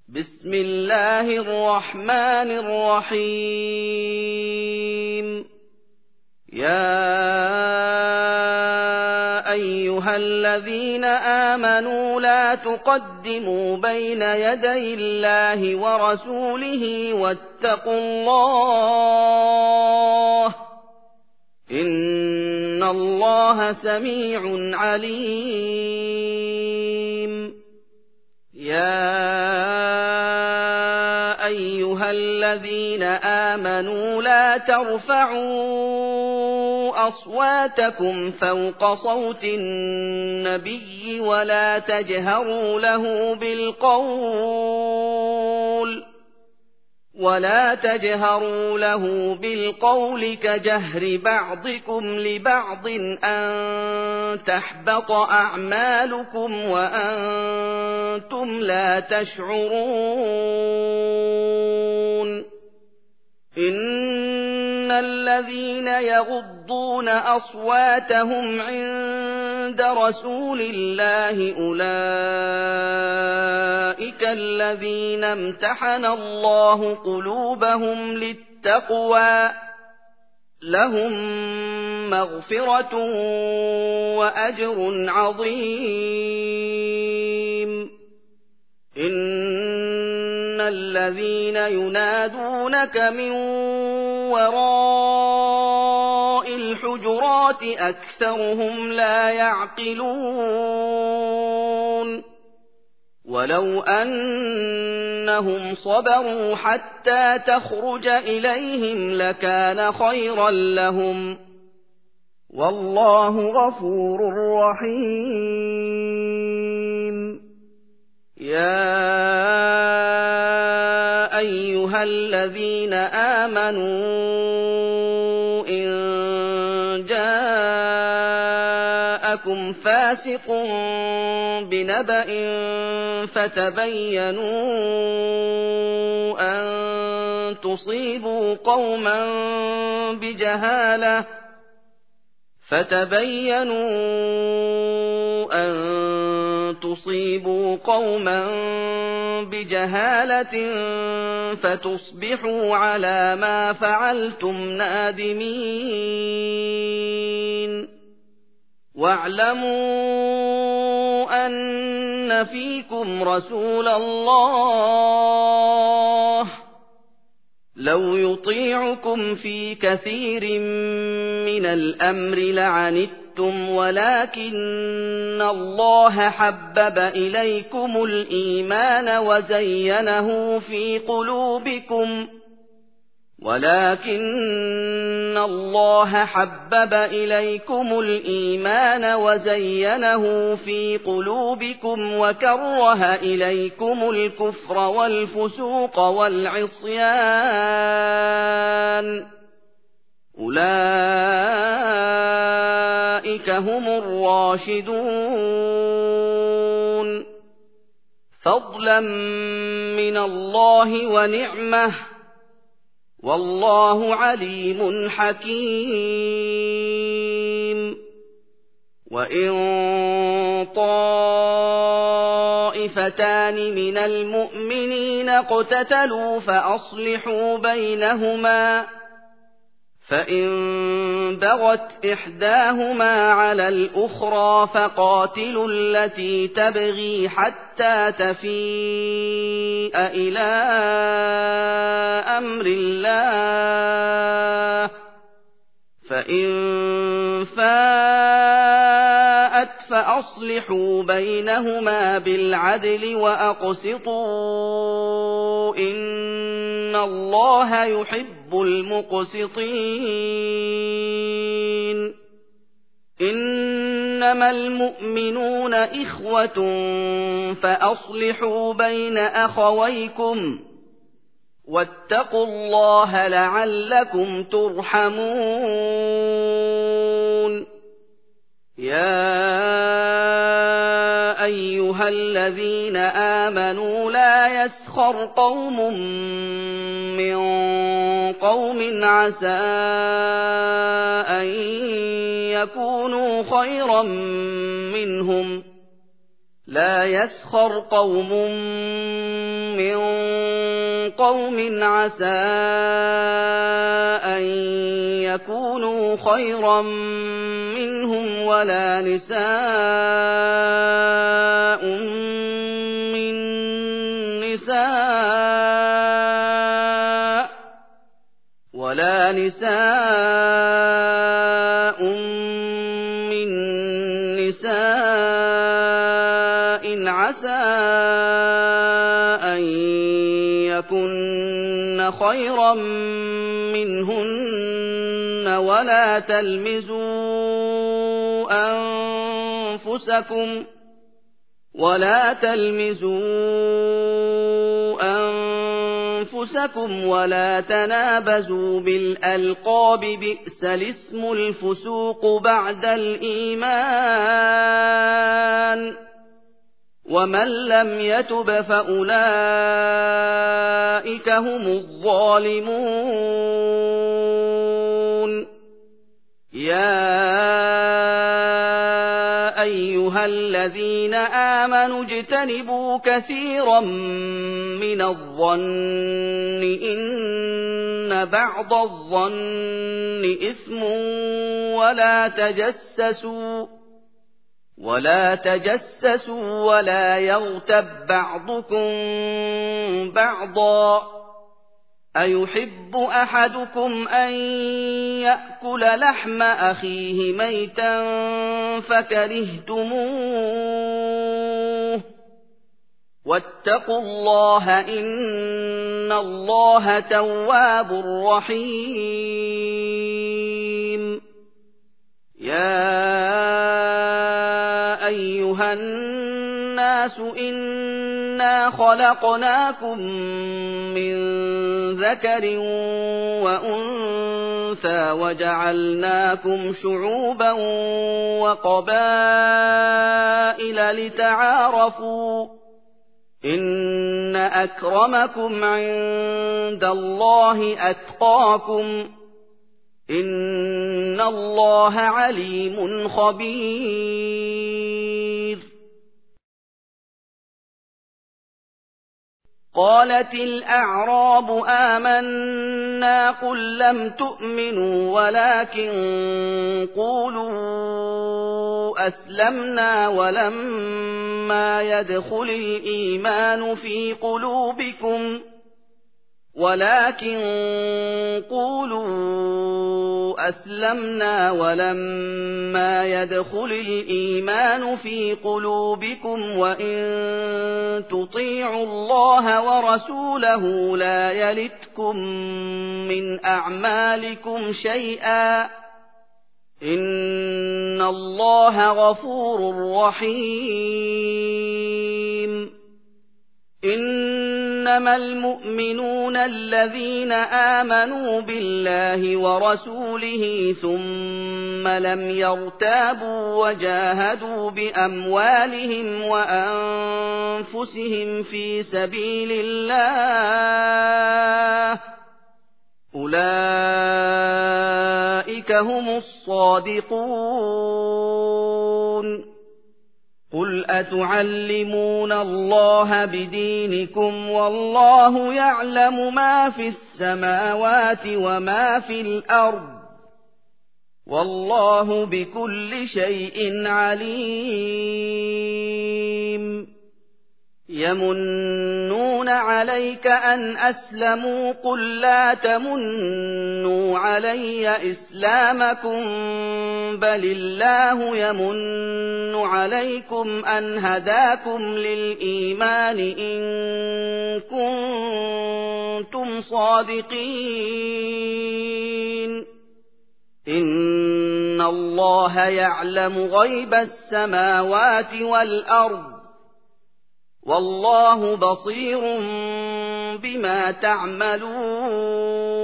بسم الله الرحمن الرحيم يا أيها الذين آمنوا لا تقدموا بين يدي الله ورسوله واتقوا الله إن الله سميع عليم يا أيها الذين آمنوا لا ترفعوا أصواتكم فوق صوت النبي ولا تجهروا له بالقول كجهر بعضكم لبعض أن تحبط أعمالكم وأنتم لا تشعرون إن الذين يغضون أصواتهم عند رسول الله أولئك الذين امتحن الله قلوبهم للتقوى لهم مغفرة وأجر عظيم إن الذين ينادونك من وراء الحجرات أكثرهم لا يعقلون ولو أنهم صبروا حتى تخرج إليهم لكان خيرا لهم والله غفور رحيم يا أيها الذين آمنوا إن جاءكم فاسق بنبأ فتبينوا أن تصيبوا قوما بجهالة فتصبحوا على ما فعلتم نادمين واعلموا أن فيكم رسول الله لو يطيعكم في كثير من الأمر لعنتم ولكن الله حبب إليكم الإيمان وزينه في قلوبكم وكره إليكم الكفر والفسوق والعصيان أولئك هم الراشدون فضلا من الله ونعمة والله عليم حكيم وإن طائفتان من المؤمنين اقتتلوا فأصلحوا بينهما فإن بغت إحداهما على الأخرى فقاتلوا التي تبغي حتى تفيء إلى أمر الله فإن فاءت فأصلحوا بينهما بالعدل وأقسطوا إن الله يحب المقسطين إنما المؤمنون إخوة فأصلحوا بين أخويكم واتقوا الله لعلكم ترحمون يا أيها الذين آمنوا لا يسخر قوم من قوم عسى أن يكونوا خيرا منهم لا يسخر قوم من قوم عسى أن يكونوا خيرا منهم ولا نساء من نساء عسى أن يكن خيرا منهن ولا تلمزوا أنفسكم ولا تنابزوا بالألقاب بئس الاسم الفسوق بعد الإيمان ومن لم يتب فأولئك هم الظالمون يا أيها الذين آمنوا اجتنبوا كثيرا من الظن إن بعض الظن إثم ولا تجسسوا ولا يغتب بعضكم بعضا أيحب أحدكم أن يأكل لحم أخيه ميتا فكرهتموه واتقوا الله إن الله تواب رحيم يا أيها الناس إنا خلقناكم من ذكر وأنثى وجعلناكم شعوبا وقبائل لتعارفوا إن أكرمكم عند الله أتقاكم إن الله عليم خبير قالت الأعراب آمنا قل لم تؤمنوا ولكن قولوا أسلمنا ولما يدخل الإيمان في قلوبكم وإن تطيعوا الله ورسوله لا يلتكم من أعمالكم شيئا إن الله غفور رحيم إنما المؤمنون الذين آمنوا بالله ورسوله ثم لم يرتابوا وجاهدوا بأموالهم وأنفسهم في سبيل الله أولئك هم الصادقون قل أتعلمون الله بدينكم والله يعلم ما في السماوات وما في الأرض والله بكل شيء عليم يمنون عليك أن أسلموا قل لا تمنوا علي إسلامكم بل الله يمن عليكم أن هداكم للإيمان إن كنتم صادقين إن الله يعلم غيب السماوات والأرض والله بصير بما تعملون